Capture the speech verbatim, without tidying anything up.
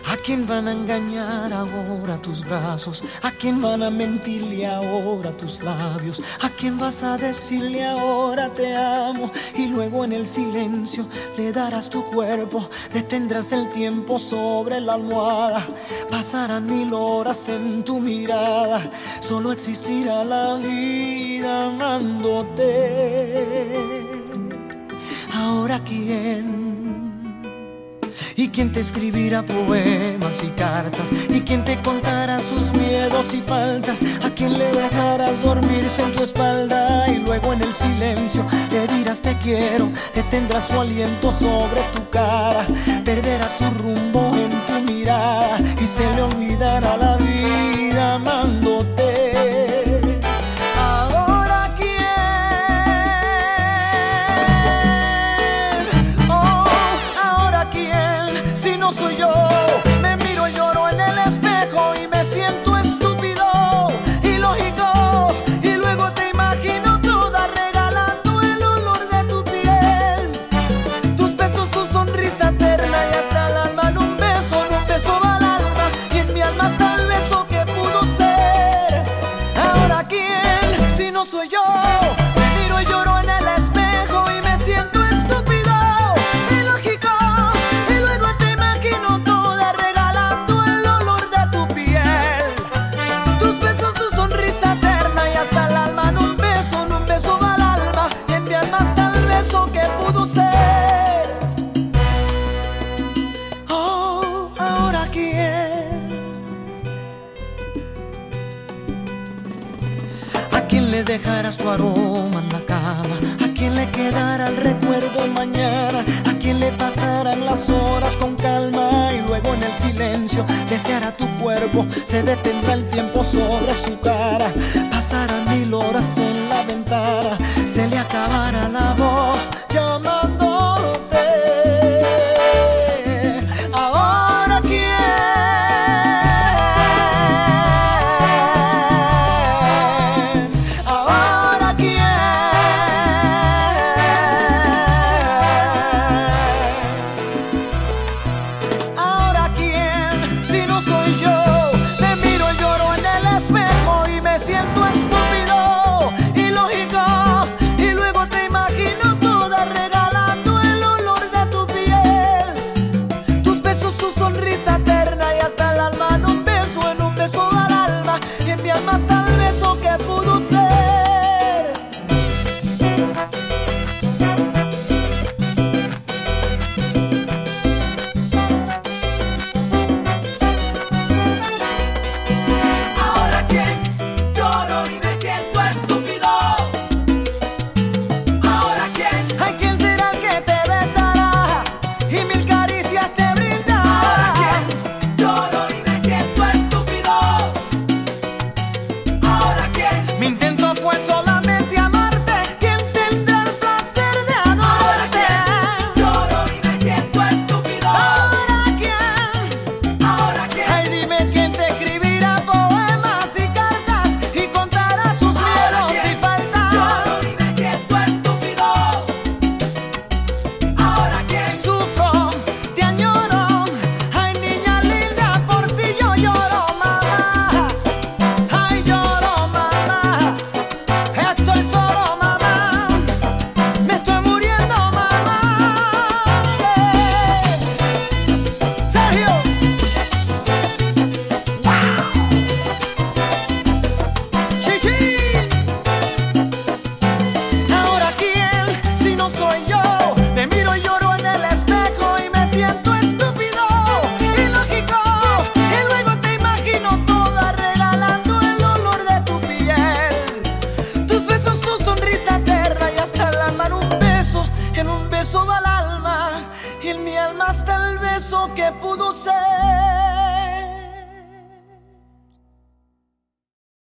¿A quién van a engañar ahora tus brazos? ¿A quién van a mentirle ahora tus labios? ¿A quién vas a decirle ahora te amo? Y luego en el silencio le darás tu cuerpo, detendrás el tiempo sobre la almohada. Pasarán mil horas en tu mirada, solo existirá la vida amándote. Ahora quién. ¿Y quién te escribirá poemas y cartas? ¿Y quién te contará sus miedos y faltas? ¿A quién le dejarás dormirse en tu espalda? Y luego en el silencio le dirás te quiero, detendrás su aliento sobre tu cara, perderás su rumbo en tu mirada y se le olvidará la vida amándote. Ahora quién, oh, ahora quién. Si no soy yo, me miro y lloro en el espejo y me siento estúpido, ilógico. Y luego te imagino toda regalando el olor de tu piel, tus besos, tu sonrisa eterna y hasta el alma en un beso, en un beso va al alma y en mi alma está el beso que pudo ser. Ahora quién, si no soy yo, me miro y lloro en el espejo y me siento estúpido, ilógico. Oh, ahora quién. ¿A quién le dejarás tu aroma en la cama? ¿A quién le quedará el recuerdo mañana? ¿A quién le pasarán las horas con calma? Y luego en el silencio deseará tu cuerpo, se detendrá el tiempo sobre su cara. Pasarán mil horas en la ventana, se le acabará la voz llamándote. Ahora quién, ahora quién, ahora quién, si no soy yo, me miro y lloro en el espejo y me siento estúpido, ilógico. Y luego te imagino toda regalando el olor de tu piel, tus besos, tu sonrisa eterna y hasta el alma en un beso, en un beso al alma y en mi alma está el beso que pudo ser. Ahora quién, lloro y me siento estúpido. Ahora quién, ¿A quién será el que te besará y mil caricias te brindará? ahora quién, lloro y me siento estúpido. Ahora quién, Mi intento fue solamente amarte. ¿Quién tendrá el placer de ahora adorarte? quién, lloro y me siento estúpido. ¿Ahora quién? Ahora quién, Ay, dime quién te escribirá poemas y cartas y contará sus miedos y faltas. lloro y me siento estúpido. Ahora quién, Sufro, te añoro. Ay, niña linda, por ti yo lloro, mamá. Ay, lloro, mamá. Estoy solo, mamá. Me estoy muriendo, mamá. Sergio. Chichi. Ahora quién, si no soy yo, me miro y lloro en el espejo y me siento estúpido, ilógico. Y luego te imagino toda regalando el olor de tu piel, tus besos, tu sonrisa eterna y hasta el alma en un beso, en un beso va al alma y en mi alma está el beso que pudo ser.